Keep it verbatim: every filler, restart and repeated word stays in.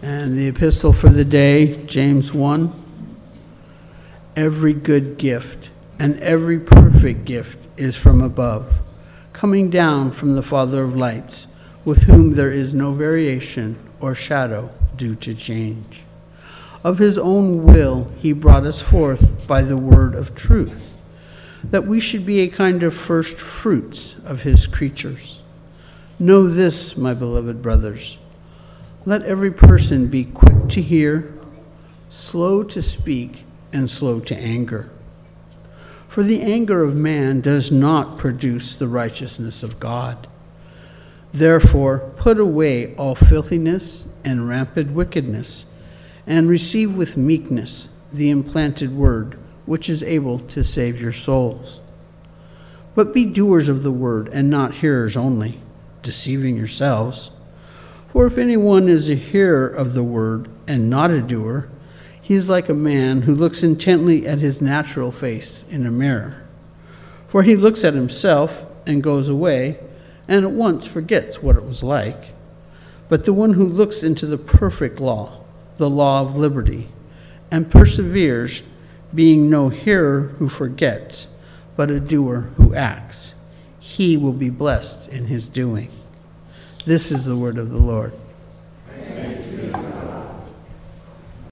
And the epistle for the day, James one. Every good gift and every perfect gift is from above, coming down from the Father of lights, with whom there is no variation or shadow due to change. Of his own will he brought us forth by the word of truth, that we should be a kind of first fruits of his creatures. Know this, my beloved brothers. Let every person be quick to hear, slow to speak, and slow to anger. For the anger of man does not produce the righteousness of God. Therefore, put away all filthiness and rampant wickedness, and receive with meekness the implanted word, which is able to save your souls. But be doers of the word, and not hearers only, deceiving yourselves. For if anyone is a hearer of the word and not a doer, he is like a man who looks intently at his natural face in a mirror. For he looks at himself and goes away, and at once forgets what it was like. But the one who looks into the perfect law, the law of liberty, and perseveres, being no hearer who forgets, but a doer who acts, he will be blessed in his doing. This is the word of the Lord.